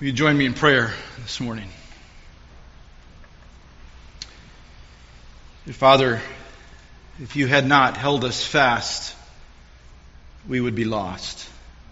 Will you join me in prayer this morning? Dear Father, if you had not held us fast, we would be lost.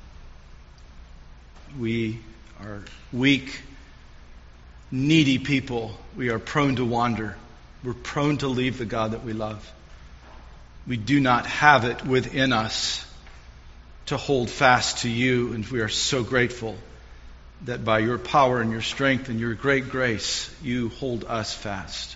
We are weak, needy people. We are prone to wander. We're prone to leave the God that we love. We do not have it within us to hold fast to you, and we are so grateful that by your power and your strength and your great grace, you hold us fast.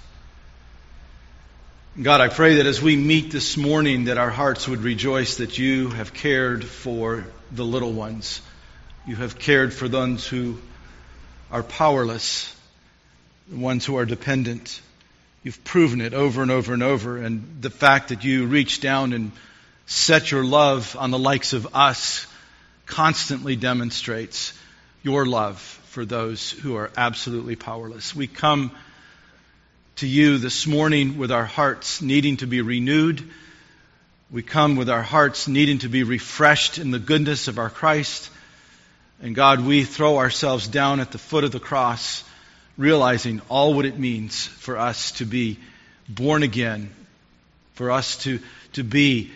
God, I pray that as we meet this morning, that our hearts would rejoice that you have cared for the little ones. You have cared for those who are powerless, the ones who are dependent. You've proven it over and over and over. And the fact that you reach down and set your love on the likes of us constantly demonstrates your love for those who are absolutely powerless. We come to you this morning with our hearts needing to be renewed. We come with our hearts needing to be refreshed in the goodness of our Christ. And God, we throw ourselves down at the foot of the cross, realizing all what it means for us to be born again, for us to be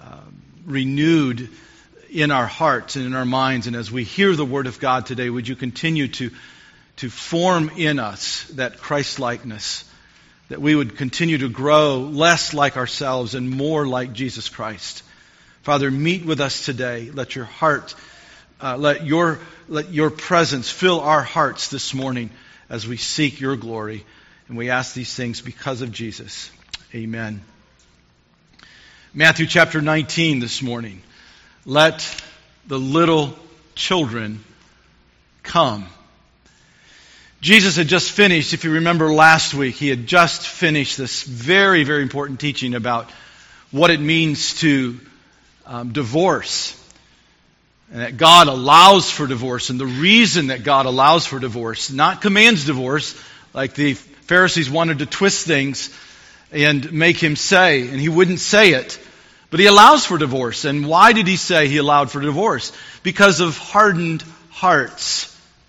renewed in our hearts and in our minds. And as we hear the Word of God today, would you continue to form in us that Christ-likeness, that we would continue to grow less like ourselves and more like Jesus Christ. Father, meet with us today. Let your heart, let your presence fill our hearts this morning as we seek your glory. And we ask these things because of Jesus. Amen. Matthew chapter 19 this morning. Let the little children come. Jesus had just finished, if you remember last week, he had just finished this very, very important teaching about what it means to divorce. And that God allows for divorce. And the reason that God allows for divorce, not commands divorce, like the Pharisees wanted to twist things and make him say, and he wouldn't say it. But he allows for divorce. And why did he say he allowed for divorce? Because of hardened hearts.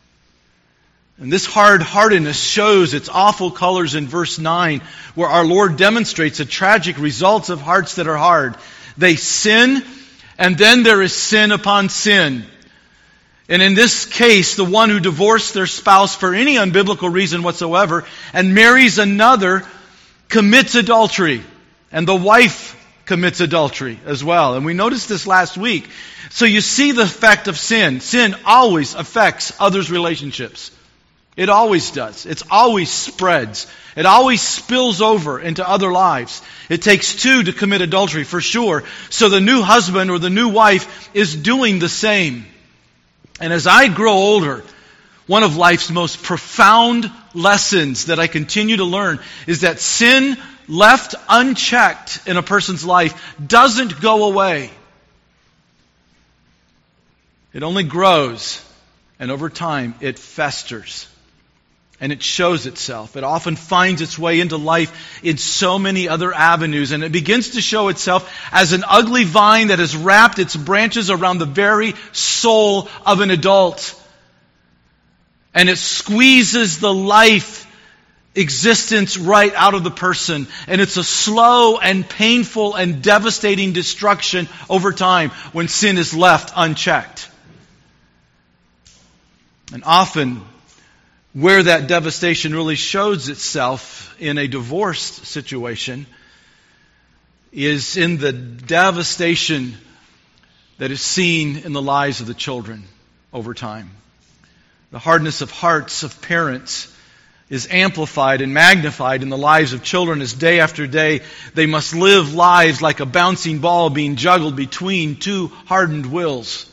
And this hard-heartedness shows its awful colors in verse 9, where our Lord demonstrates the tragic results of hearts that are hard. They sin, and then there is sin upon sin. And in this case, the one who divorced their spouse for any unbiblical reason whatsoever and marries another commits adultery. And the wife commits adultery as well. And we noticed this last week. So you see the effect of sin. Sin always affects others' relationships. It always does. It always spreads. It always spills over into other lives. It takes two to commit adultery, for sure. So the new husband or the new wife is doing the same. And as I grow older, one of life's most profound lessons that I continue to learn is that sin left unchecked in a person's life doesn't go away. It only grows, and over time it festers. And it shows itself. It often finds its way into life in so many other avenues. And it begins to show itself as an ugly vine that has wrapped its branches around the very soul of an adult. And it squeezes the life existence right out of the person. And it's a slow and painful and devastating destruction over time when sin is left unchecked. And often, where that devastation really shows itself in a divorced situation is in the devastation that is seen in the lives of the children over time. The hardness of hearts of parents is amplified and magnified in the lives of children as day after day they must live lives like a bouncing ball being juggled between two hardened wills.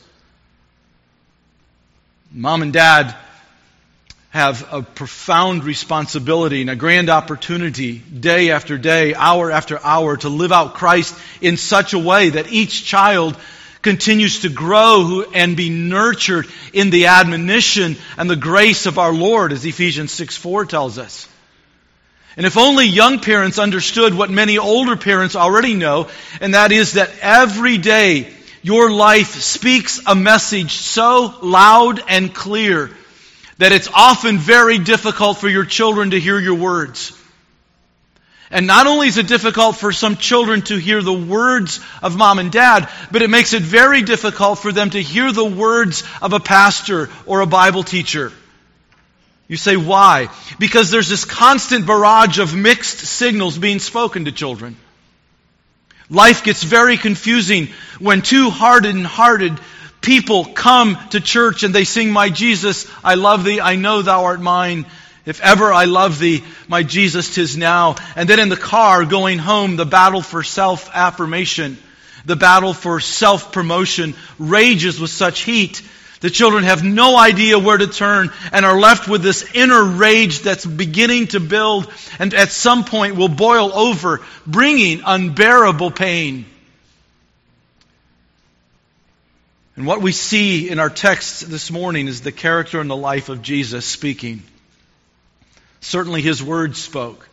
Mom and Dad have a profound responsibility and a grand opportunity day after day, hour after hour to live out Christ in such a way that each child continues to grow and be nurtured in the admonition and the grace of our Lord, as Ephesians 6:4 tells us. And if only young parents understood what many older parents already know, and that is that every day your life speaks a message so loud and clear that it's often very difficult for your children to hear your words. And not only is it difficult for some children to hear the words of mom and dad, but it makes it very difficult for them to hear the words of a pastor or a Bible teacher. You say, why? Because there's this constant barrage of mixed signals being spoken to children. Life gets very confusing when two hardened-hearted people come to church and they sing, "My Jesus, I love thee, I know thou art mine. If ever I love thee, my Jesus, 'tis now." And then in the car going home, the battle for self-affirmation, the battle for self-promotion rages with such heat. The children have no idea where to turn and are left with this inner rage that's beginning to build and at some point will boil over, bringing unbearable pain. And what we see in our text this morning is the character and the life of Jesus speaking. Certainly His words spoke.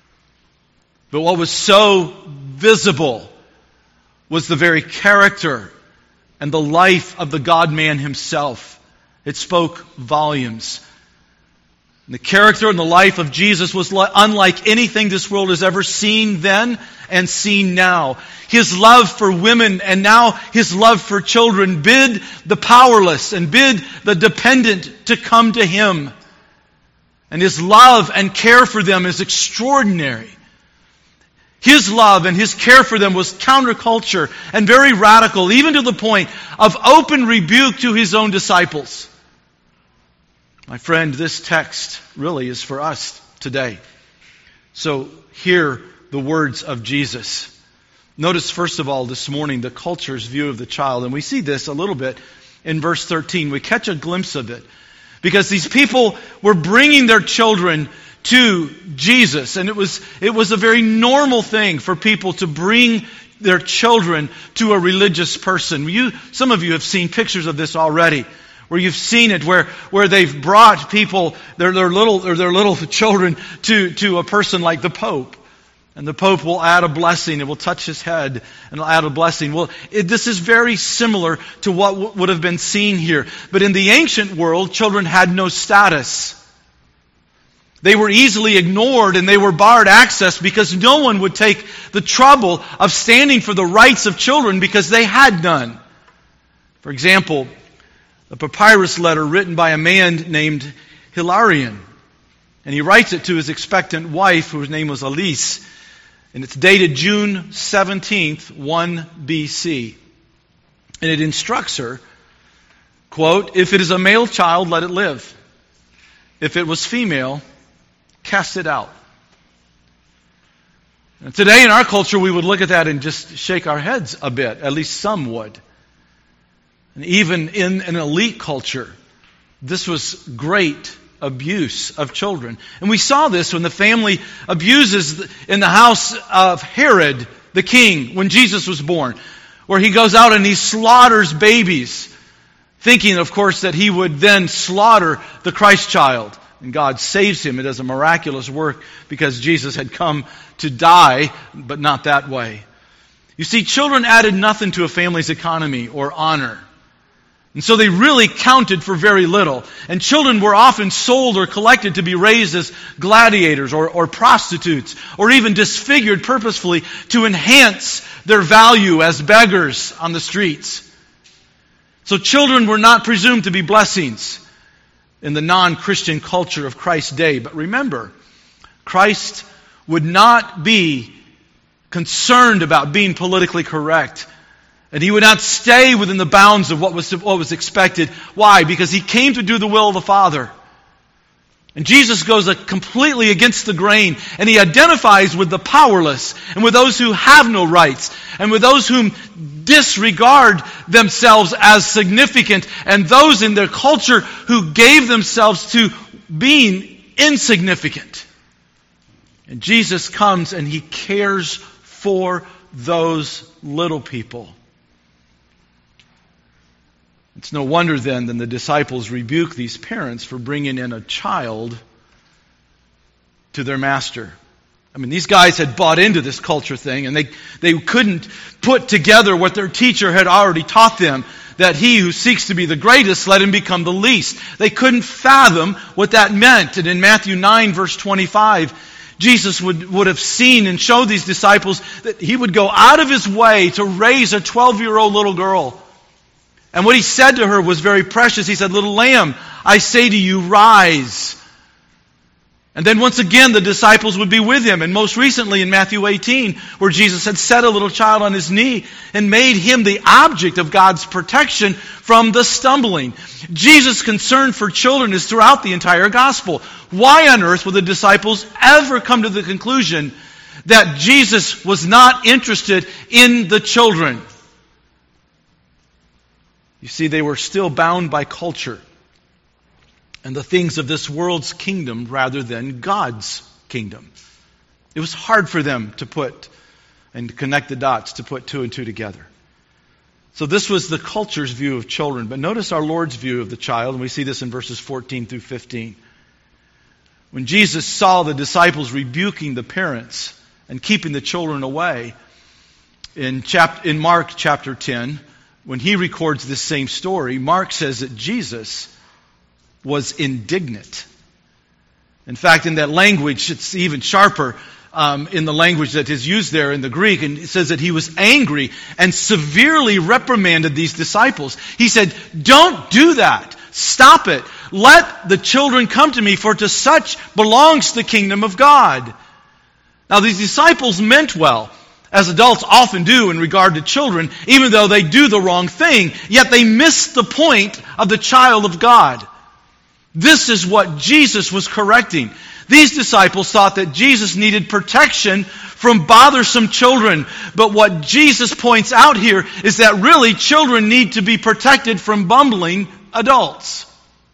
But what was so visible was the very character and the life of the God-man Himself. It spoke volumes. And the character and the life of Jesus was unlike anything this world has ever seen then and seen now. His love for women and now His love for children bid the powerless and bid the dependent to come to Him. And His love and care for them is extraordinary. His love and His care for them was counterculture and very radical, even to the point of open rebuke to His own disciples. My friend, this text really is for us today. So hear the words of Jesus. Notice first of all this morning the culture's view of the child. And we see this a little bit in verse 13. We catch a glimpse of it. Because these people were bringing their children to Jesus. And it was a very normal thing for people to bring their children to a religious person. Some of you have seen pictures of this already, where you've seen it, where they've brought people, their little children to a person like the Pope. And the Pope will add a blessing. It will touch his head and will add a blessing. Well, this is very similar to what would have been seen here. But in the ancient world, children had no status. They were easily ignored and they were barred access because no one would take the trouble of standing for the rights of children because they had none. For example, a papyrus letter written by a man named Hilarion. And he writes it to his expectant wife, whose name was Elise. And it's dated June 17th, 1 BC. And it instructs her, quote, "If it is a male child, let it live. If it was female, cast it out." And today in our culture, we would look at that and just shake our heads a bit. At least some would. And even in an elite culture, this was great abuse of children. And we saw this when the family abuses in the house of Herod the king when Jesus was born, where he goes out and he slaughters babies, thinking, of course, that he would then slaughter the Christ child. And God saves him. It does a miraculous work because Jesus had come to die, but not that way. You see, children added nothing to a family's economy or honor. And so they really counted for very little. And children were often sold or collected to be raised as gladiators or prostitutes, or even disfigured purposefully to enhance their value as beggars on the streets. So children were not presumed to be blessings in the non-Christian culture of Christ's day. But remember, Christ would not be concerned about being politically correct. And He would not stay within the bounds of what was expected. Why? Because He came to do the will of the Father. And Jesus goes completely against the grain, and He identifies with the powerless, and with those who have no rights, and with those whom disregard themselves as significant, and those in their culture who gave themselves to being insignificant. And Jesus comes and He cares for those little people. It's no wonder then that the disciples rebuke these parents for bringing in a child to their master. I mean, these guys had bought into this culture thing, and they couldn't put together what their teacher had already taught them, that he who seeks to be the greatest, let him become the least. They couldn't fathom what that meant. And in Matthew 9, verse 25, Jesus would have seen and showed these disciples that he would go out of his way to raise a 12-year-old little girl. And what he said to her was very precious. He said, "Little lamb, I say to you, rise." And then once again, the disciples would be with him. And most recently in Matthew 18, where Jesus had set a little child on his knee and made him the object of God's protection from the stumbling. Jesus' concern for children is throughout the entire gospel. Why on earth would the disciples ever come to the conclusion that Jesus was not interested in the children? You see, they were still bound by culture and the things of this world's kingdom rather than God's kingdom. It was hard for them to put and connect the dots, to put two and two together. So this was the culture's view of children. But notice our Lord's view of the child, and we see this in verses 14 through 15. When Jesus saw the disciples rebuking the parents and keeping the children away, in Mark chapter 10, when he records this same story, Mark says that Jesus was indignant. In fact, in that language, it's even sharper in the language that is used there in the Greek. And it says that he was angry and severely reprimanded these disciples. He said, "Don't do that. Stop it. Let the children come to me, for to such belongs the kingdom of God." Now, these disciples meant well, as adults often do in regard to children, even though they do the wrong thing, yet they miss the point of the child of God. This is what Jesus was correcting. These disciples thought that Jesus needed protection from bothersome children. But what Jesus points out here is that really children need to be protected from bumbling adults.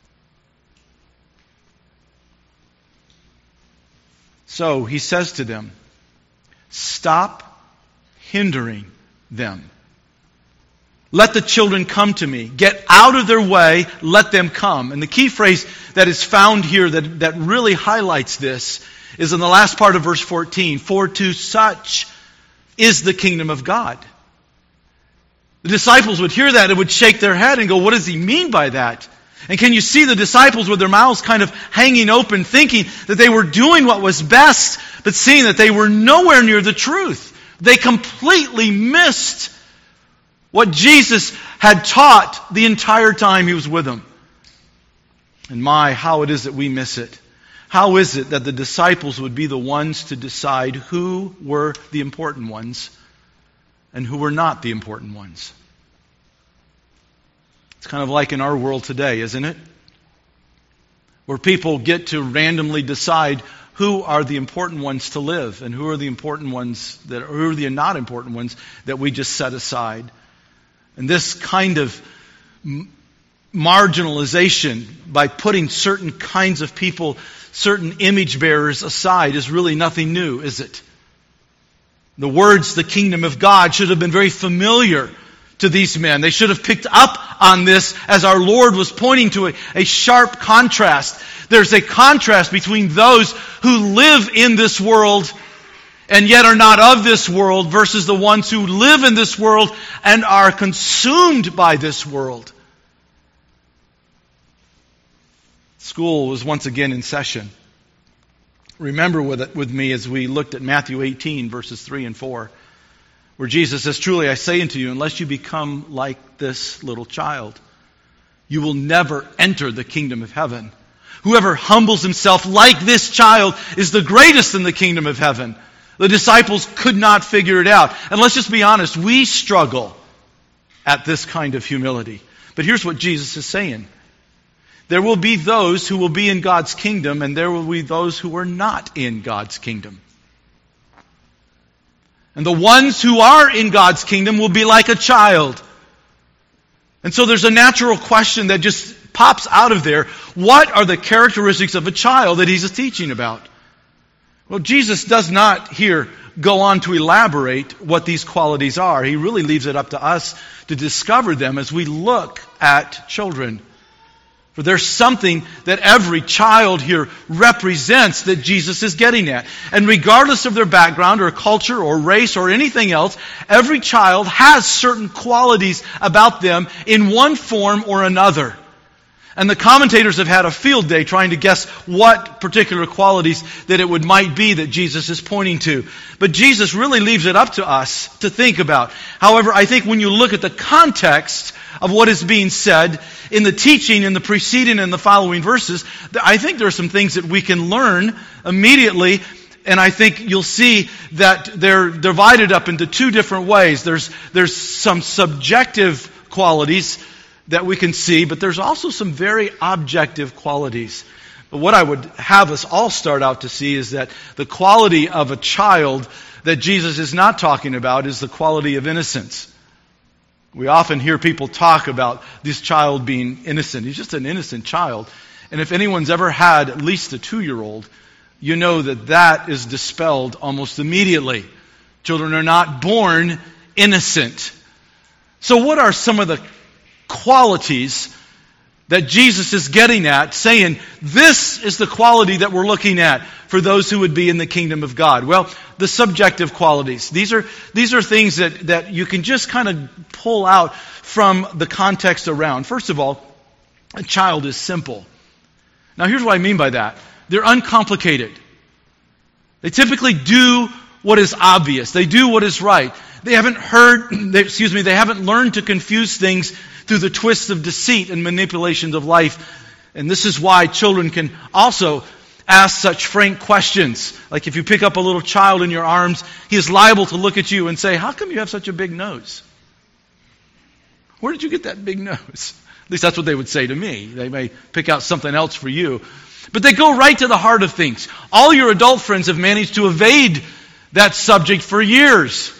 So he says to them, "Stop hindering them. Let the children come to me. Get out of their way. Let them come." And the key phrase that is found here that really highlights this is in the last part of verse 14. "For to such is the kingdom of God." The disciples would hear that and would shake their head and go, "What does he mean by that?" And can you see the disciples with their mouths kind of hanging open, thinking that they were doing what was best, but seeing that they were nowhere near the truth. They completely missed what Jesus had taught the entire time he was with them. And how it is that we miss it. How is it that the disciples would be the ones to decide who were the important ones and who were not the important ones? It's kind of like in our world today, isn't it? Where people get to randomly decide who are the important ones to live and who are the important ones who are the not important ones that we just set aside. And this kind of marginalization by putting certain kinds of people, certain image bearers aside is really nothing new, is it? The words, the kingdom of God, should have been very familiar to these men. They should have picked up on this as our Lord was pointing to a sharp contrast. There's a contrast between those who live in this world and yet are not of this world versus the ones who live in this world and are consumed by this world. School was once again in session. Remember with me as we looked at Matthew 18, verses 3 and 4, where Jesus says, "Truly I say unto you, unless you become like this little child, you will never enter the kingdom of heaven. Whoever humbles himself like this child is the greatest in the kingdom of heaven." The disciples could not figure it out. And let's just be honest, we struggle at this kind of humility. But here's what Jesus is saying. There will be those who will be in God's kingdom, and there will be those who are not in God's kingdom. And the ones who are in God's kingdom will be like a child. And so there's a natural question that just pops out of there. What are the characteristics of a child that he's teaching about? Well, Jesus does not here go on to elaborate what these qualities are. He really leaves it up to us to discover them as we look at children. For there's something that every child here represents that Jesus is getting at. And regardless of their background or culture or race or anything else, every child has certain qualities about them in one form or another. And the commentators have had a field day trying to guess what particular qualities that it might be that Jesus is pointing to. But Jesus really leaves it up to us to think about. However, I think when you look at the context of what is being said in the teaching in the preceding and the following verses, I think there are some things that we can learn immediately. And I think you'll see that they're divided up into two different ways. There's some subjective qualities that we can see, but there's also some very objective qualities. But what I would have us all start out to see is that the quality of a child that Jesus is not talking about is the quality of innocence. We often hear people talk about this child being innocent. He's just an innocent child. And if anyone's ever had at least a 2-year-old, you know that that is dispelled almost immediately. Children are not born innocent. So what are some of the qualities that Jesus is getting at, saying, this is the quality that we're looking at for those who would be in the kingdom of God? Well, the subjective qualities. These are things that you can just kind of pull out from the context around. First of all, a child is simple. Now, here's what I mean by that. They're uncomplicated. They typically do what is obvious. They do what is right. They haven't learned to confuse things through the twists of deceit and manipulations of life. And this is why children can also ask such frank questions. Like if you pick up a little child in your arms, he is liable to look at you and say, how come you have such a big nose? Where did you get that big nose? At least that's what they would say to me. They may pick out something else for you. But they go right to the heart of things. All your adult friends have managed to evade that subject for years.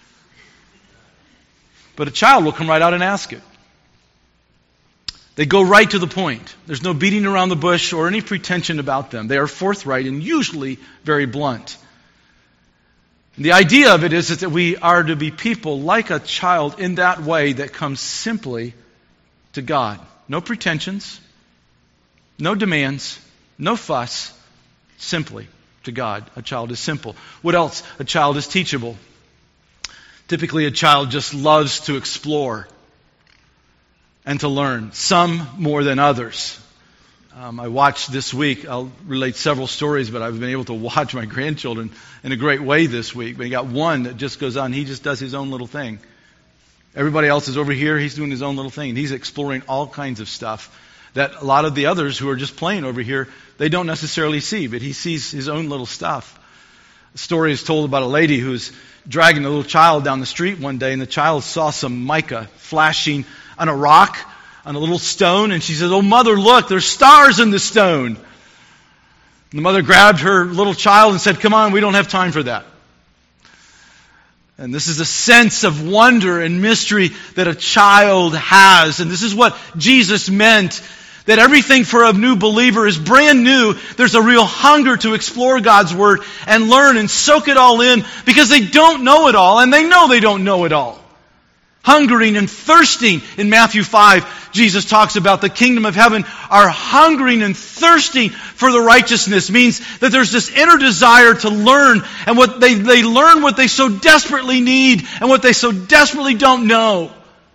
But a child will come right out and ask it. They go right to the point. There's no beating around the bush or any pretension about them. They are forthright and usually very blunt. And the idea of it is that we are to be people like a child in that way that comes simply to God. No pretensions, no demands, no fuss, simply to God. A child is simple. What else? A child is teachable. Typically, a child just loves to explore and to learn, some more than others. I watched this week, I'll relate several stories, but I've been able to watch my grandchildren in a great way this week. But you got one that just goes on, he just does his own little thing. Everybody else is over here, he's doing his own little thing. He's exploring all kinds of stuff that a lot of the others who are just playing over here, they don't necessarily see, but he sees his own little stuff. A story is told about a lady who's dragging a little child down the street one day, and the child saw some mica flashing on a rock, on a little stone, and she says, "Oh, mother, look, there's stars in the stone." And the mother grabbed her little child and said, "Come on, we don't have time for that." And this is a sense of wonder and mystery that a child has. And this is what Jesus meant, that everything for a new believer is brand new. There's a real hunger to explore God's Word and learn and soak it all in, because they don't know it all, and they know they don't know it all. Hungering and thirsting. In Matthew 5, Jesus talks about the kingdom of heaven are hungering and thirsting for the righteousness. Means that there's this inner desire to learn, and what they learn what they so desperately need and what they so desperately don't know.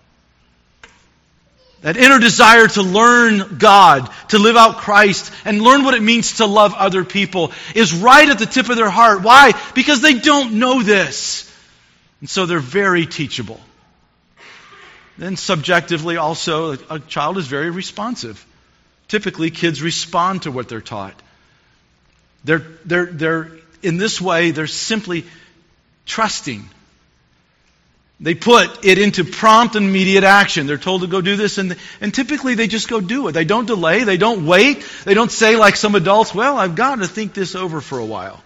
That inner desire to learn God, to live out Christ, and learn what it means to love other people is right at the tip of their heart. Why? Because they don't know this. And so they're very teachable. Then subjectively also, a child is very responsive. Typically, kids respond to what they're taught. They're in this way, they're simply trusting. They put it into prompt and immediate action. They're told to go do this, and typically they just go do it. They don't delay, they don't wait, they don't say like some adults, "Well, I've got to think this over for a while."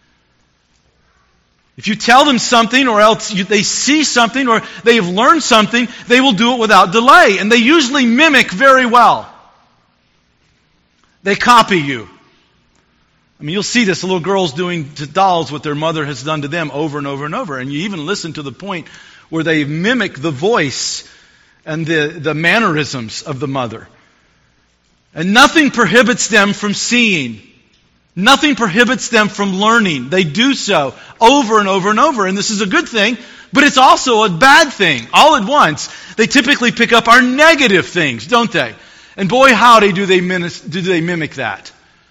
If you tell them something, or else they see something, or they have learned something, they will do it without delay. And they usually mimic very well. They copy you. I mean, you'll see this, little girls doing to dolls what their mother has done to them over and over and over. And you even listen to the point where they mimic the voice and the mannerisms of the mother. And nothing prohibits them from seeing. Nothing prohibits them from learning. They do so over and over and over. And this is a good thing, but it's also a bad thing. All at once, they typically pick up our negative things, don't they? And boy, howdy, do they mimic that.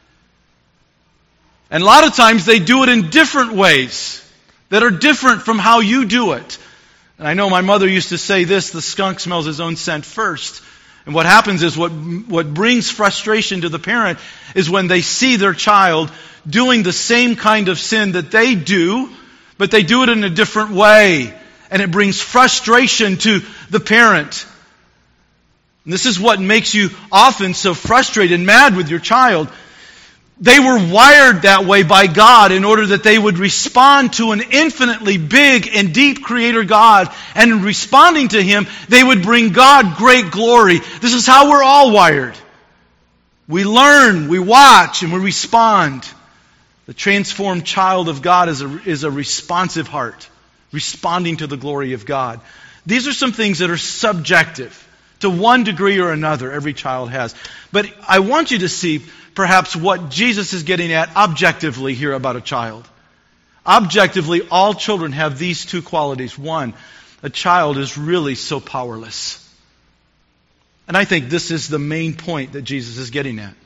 And a lot of times they do it in different ways that are different from how you do it. And I know my mother used to say this, the skunk smells his own scent first. And what happens is what brings frustration to the parent is when they see their child doing the same kind of sin that they do, but they do it in a different way. And it brings frustration to the parent. And this is what makes you often so frustrated and mad with your child. They were wired that way by God in order that they would respond to an infinitely big and deep Creator God. And in responding to Him, they would bring God great glory. This is how we're all wired. We learn, we watch, and we respond. The transformed child of God is a responsive heart, responding to the glory of God. These are some things that are subjective. To one degree or another, every child has. But I want you to see perhaps what Jesus is getting at objectively here about a child. Objectively, all children have these two qualities. One, a child is really so powerless. And I think this is the main point that Jesus is getting at.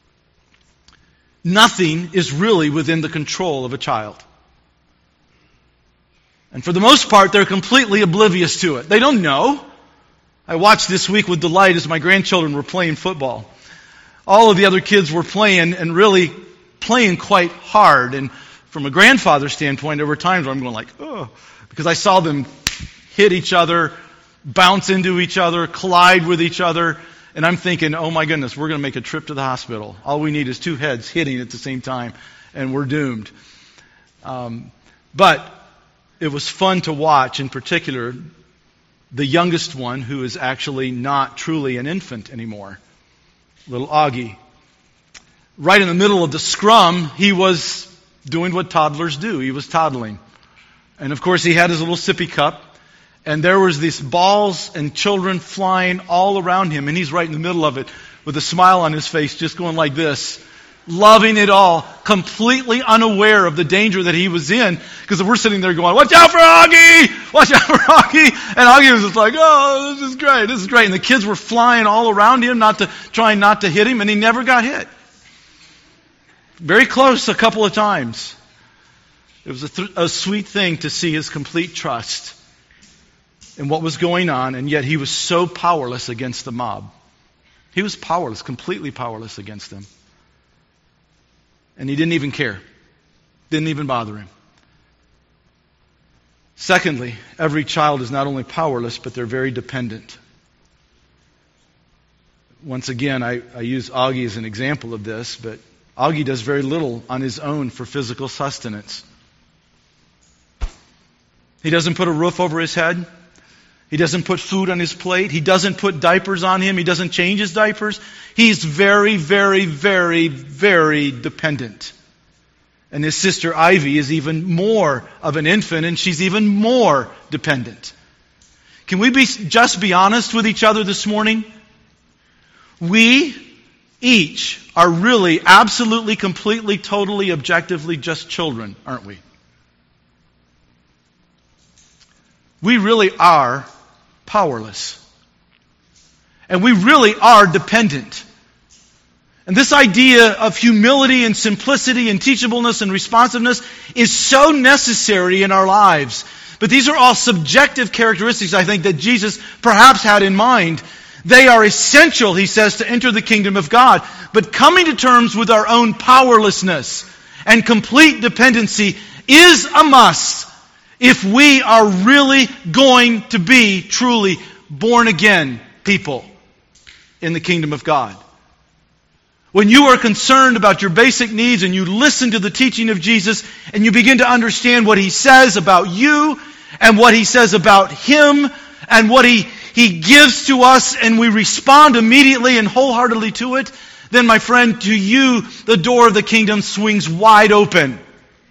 Nothing is really within the control of a child. And for the most part, they're completely oblivious to it. They don't know. I watched this week with delight as my grandchildren were playing football. All of the other kids were playing and really playing quite hard. And from a grandfather standpoint, there were times where I'm going like, oh, because I saw them hit each other, bounce into each other, collide with each other. And I'm thinking, oh my goodness, we're going to make a trip to the hospital. All we need is two heads hitting at the same time, and we're doomed. But it was fun to watch, in particular, the youngest one, who is actually not truly an infant anymore, little Augie. Right in the middle of the scrum, he was doing what toddlers do. He was toddling. And of course, he had his little sippy cup, and there was these balls and children flying all around him, and he's right in the middle of it with a smile on his face, just going like this, loving it all, completely unaware of the danger that he was in, because we're sitting there going, watch out for Augie! Watch out for Augie! And Augie was just like, oh, this is great. And the kids were flying all around him, trying not to hit him, and he never got hit. Very close a couple of times. It was a sweet thing to see his complete trust in what was going on, and yet he was so powerless against the mob. He was powerless, completely powerless against them. And he didn't even care. Didn't even bother him. Secondly, every child is not only powerless, but they're very dependent. Once again, I use Augie as an example of this, but Augie does very little on his own for physical sustenance. He doesn't put a roof over his head. He doesn't put food on his plate. He doesn't put diapers on him. He doesn't change his diapers. He's very, very, very, very dependent. And his sister Ivy is even more of an infant, and she's even more dependent. Can we just be honest with each other this morning? We each are really absolutely, completely, totally, objectively just children, aren't we? We really are powerless. And we really are dependent. And this idea of humility and simplicity and teachableness and responsiveness is so necessary in our lives. But these are all subjective characteristics, I think, that Jesus perhaps had in mind. They are essential, he says, to enter the kingdom of God. But coming to terms with our own powerlessness and complete dependency is a must if we are really going to be truly born again people in the kingdom of God. When you are concerned about your basic needs and you listen to the teaching of Jesus and you begin to understand what He says about you and what He says about Him and what He gives to us, and we respond immediately and wholeheartedly to it, then, my friend, to you, the door of the kingdom swings wide open.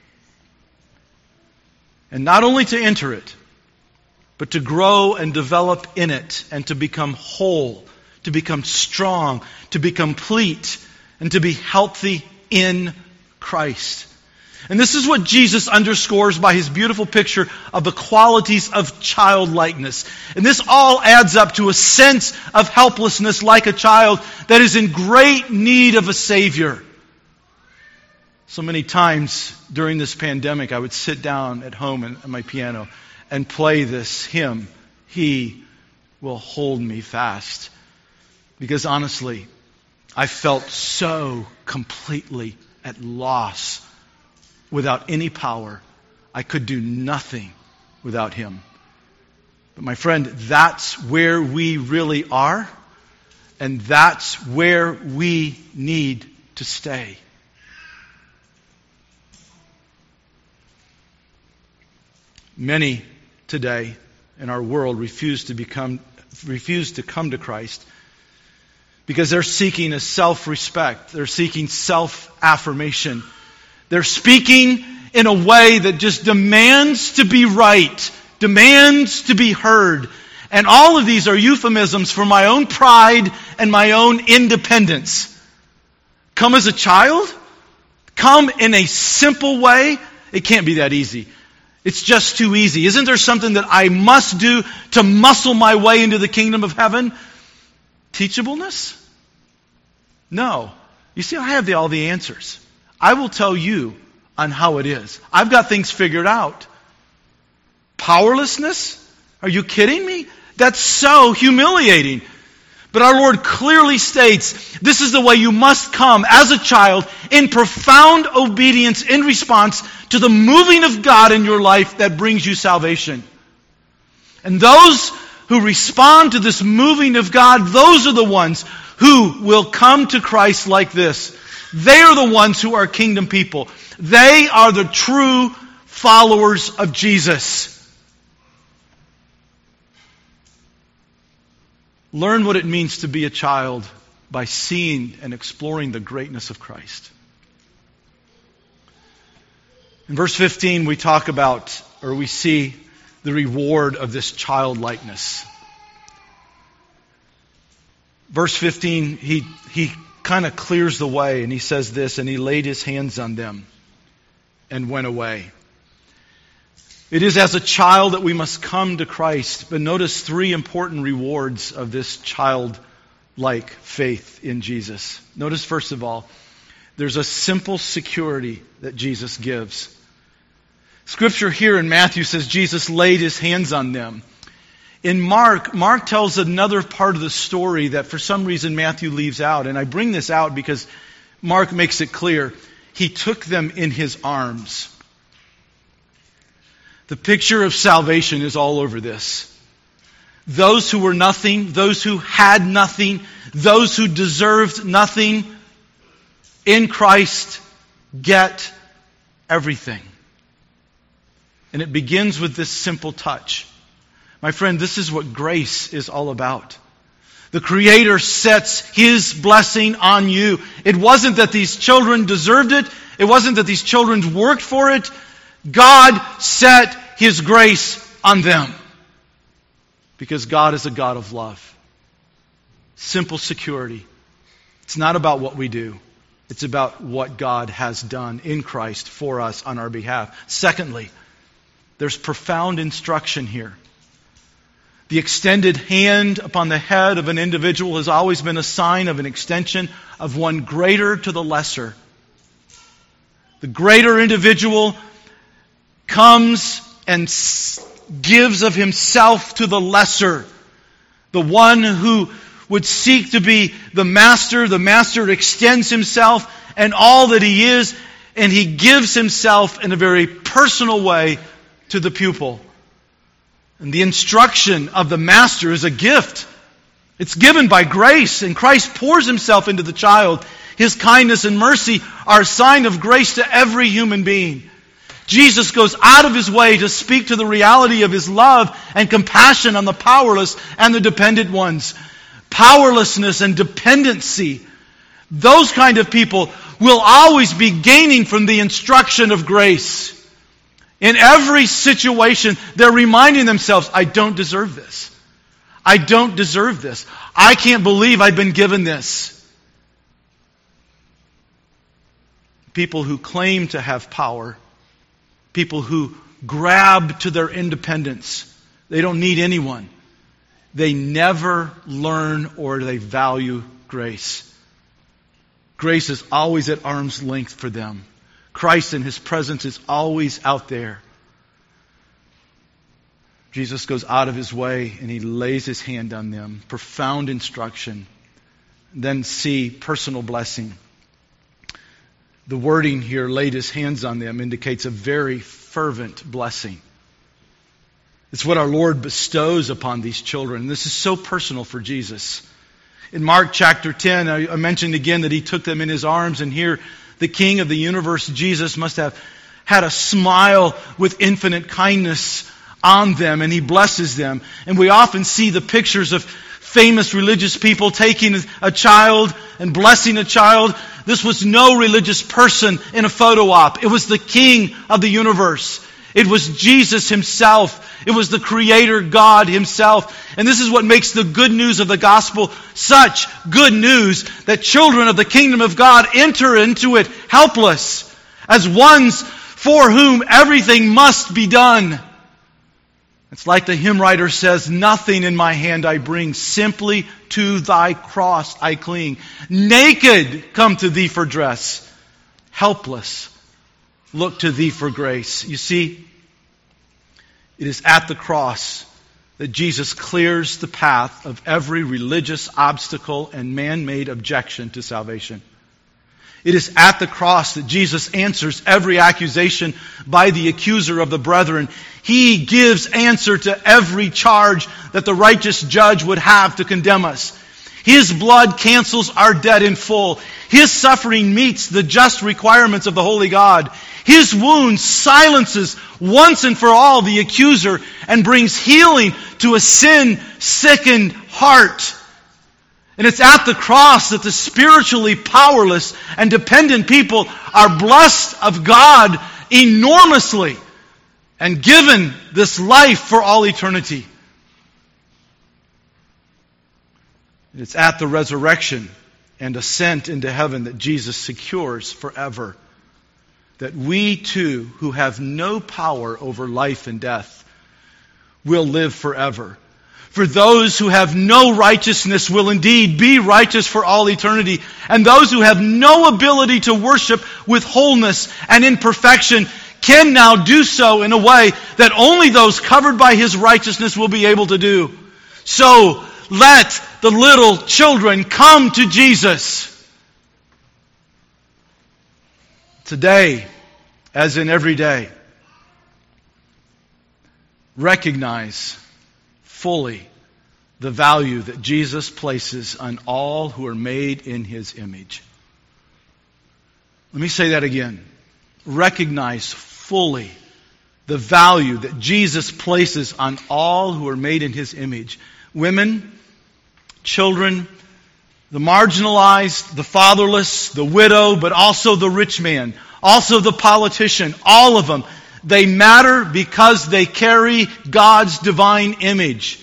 And not only to enter it, but to grow and develop in it and to become whole, to become strong, to be complete, and to be healthy in Christ. And this is what Jesus underscores by his beautiful picture of the qualities of childlikeness. And this all adds up to a sense of helplessness like a child that is in great need of a Savior. So many times during this pandemic, I would sit down at home at my piano and play this hymn, He Will Hold Me Fast. Because honestly, I felt so completely at loss without any power. I could do nothing without Him. But my friend, that's where we really are, and that's where we need to stay. Many today in our world refuse to come to Christ because they're seeking a self-respect. They're seeking self-affirmation. They're speaking in a way that just demands to be right, demands to be heard. And all of these are euphemisms for my own pride and my own independence. Come as a child? Come in a simple way? It can't be that easy. It's just too easy. Isn't there something that I must do to muscle my way into the kingdom of heaven? Teachableness? No. You see, I have all the answers. I will tell you on how it is. I've got things figured out. Powerlessness? Are you kidding me? That's so humiliating. But our Lord clearly states, this is the way you must come as a child in profound obedience in response to the moving of God in your life that brings you salvation. And those who respond to this moving of God, those are the ones who will come to Christ like this. They are the ones who are kingdom people. They are the true followers of Jesus. Learn what it means to be a child by seeing and exploring the greatness of Christ. In verse 15, we talk about, or we see the reward of this childlikeness. Verse 15, he kind of clears the way, and he says this, and he laid his hands on them and went away. It is as a child that we must come to Christ. But notice three important rewards of this childlike faith in Jesus. Notice, first of all, there's a simple security that Jesus gives. Scripture here in Matthew says Jesus laid his hands on them. In Mark tells another part of the story that for some reason Matthew leaves out. And I bring this out because Mark makes it clear. He took them in his arms. The picture of salvation is all over this. Those who were nothing, those who had nothing, those who deserved nothing, in Christ get everything. And it begins with this simple touch. My friend, this is what grace is all about. The Creator sets His blessing on you. It wasn't that these children deserved it. It wasn't that these children worked for it. God set His grace on them. Because God is a God of love. Simple security. It's not about what we do. It's about what God has done in Christ for us on our behalf. Secondly, there's profound instruction here. The extended hand upon the head of an individual has always been a sign of an extension of one greater to the lesser. The greater individual comes and gives of himself to the lesser. The one who would seek to be the master extends himself and all that he is, and he gives himself in a very personal way to the pupil. And the instruction of the master is a gift. It's given by grace, and Christ pours himself into the child. His kindness and mercy are a sign of grace to every human being. Jesus goes out of His way to speak to the reality of His love and compassion on the powerless and the dependent ones. Powerlessness and dependency. Those kind of people will always be gaining from the instruction of grace. In every situation, they're reminding themselves, I don't deserve this. I don't deserve this. I can't believe I've been given this. People who claim to have power, people who grab to their independence, they don't need anyone. They never learn or they value grace. Grace is always at arm's length for them. Christ in His presence is always out there. Jesus goes out of His way and He lays His hand on them. Profound instruction. Then see personal blessing. The wording here, laid His hands on them, indicates a very fervent blessing. It's what our Lord bestows upon these children. And this is so personal for Jesus. In Mark chapter 10, I mentioned again that He took them in His arms, and here the King of the universe, Jesus, must have had a smile with infinite kindness on them, and He blesses them. And we often see the pictures of famous religious people taking a child and blessing a child. This was no religious person in a photo op. It was the King of the universe. It was Jesus Himself. It was the Creator God Himself. And this is what makes the good news of the gospel such good news, that children of the kingdom of God enter into it helpless, as ones for whom everything must be done. It's like the hymn writer says, nothing in my hand I bring, simply to Thy cross I cling. Naked come to Thee for dress, helpless look to Thee for grace. You see, it is at the cross that Jesus clears the path of every religious obstacle and man-made objection to salvation. It is at the cross that Jesus answers every accusation by the accuser of the brethren. He gives answer to every charge that the righteous judge would have to condemn us. His blood cancels our debt in full. His suffering meets the just requirements of the holy God. His wound silences once and for all the accuser and brings healing to a sin-sickened heart. And it's at the cross that the spiritually powerless and dependent people are blessed of God enormously and given this life for all eternity. It's at the resurrection and ascent into heaven that Jesus secures forever that we too, who have no power over life and death, will live forever. For those who have no righteousness will indeed be righteous for all eternity. And those who have no ability to worship with wholeness and in perfection can now do so in a way that only those covered by His righteousness will be able to do. So let the little children come to Jesus. Today, as in every day, recognize fully the value that Jesus places on all who are made in His image. Let me say that again. Recognize fully the value that Jesus places on all who are made in His image. Women, children, the marginalized, the fatherless, the widow, but also the rich man, also the politician, all of them. They matter because they carry God's divine image.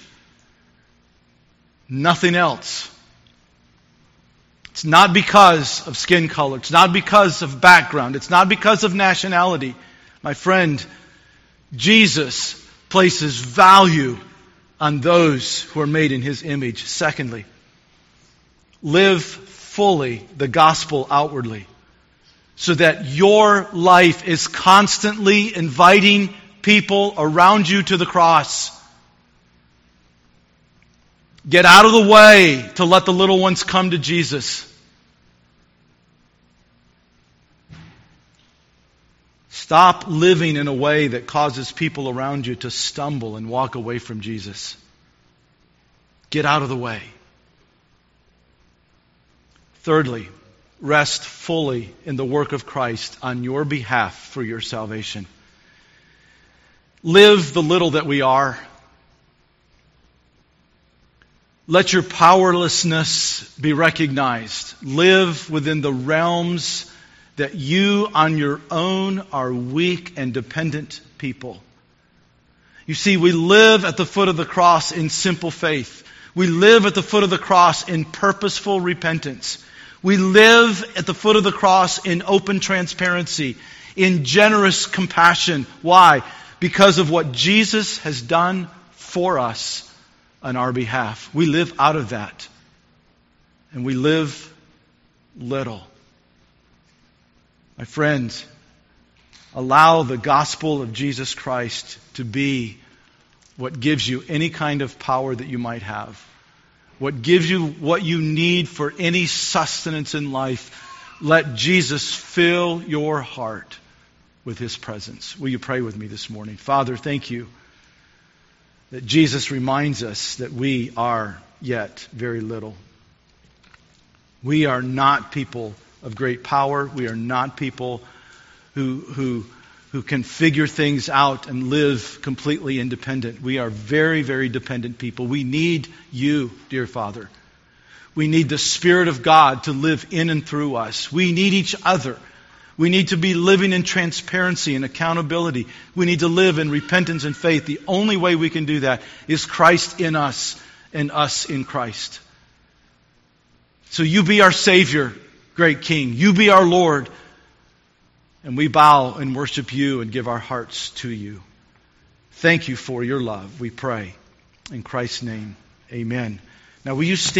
Nothing else. It's not because of skin color. It's not because of background. It's not because of nationality. My friend, Jesus places value on those who are made in His image. Secondly, live fully the gospel outwardly, so that your life is constantly inviting people around you to the cross. Get out of the way to let the little ones come to Jesus. Stop living in a way that causes people around you to stumble and walk away from Jesus. Get out of the way. Thirdly, rest fully in the work of Christ on your behalf for your salvation. Live the little that we are. Let your powerlessness be recognized. Live within the realms that you on your own are weak and dependent people. You see, we live at the foot of the cross in simple faith. We live at the foot of the cross in purposeful repentance. We live at the foot of the cross in open transparency, in generous compassion. Why? Because of what Jesus has done for us on our behalf. We live out of that. And we live little. My friends, allow the gospel of Jesus Christ to be what gives you any kind of power that you might have. What gives you what you need for any sustenance in life. Let Jesus fill your heart with His presence. Will you pray with me this morning? Father, thank you that Jesus reminds us that we are yet very little. We are not people of great power. We are not people who can figure things out and live completely independent. We are very, very dependent people. We need you, dear Father. We need the Spirit of God to live in and through us. We need each other. We need to be living in transparency and accountability. We need to live in repentance and faith. The only way we can do that is Christ in us and us in Christ. So you be our Savior, great King. You be our Lord. And we bow and worship you and give our hearts to you. Thank you for your love, we pray. In Christ's name, amen. Now will you stand?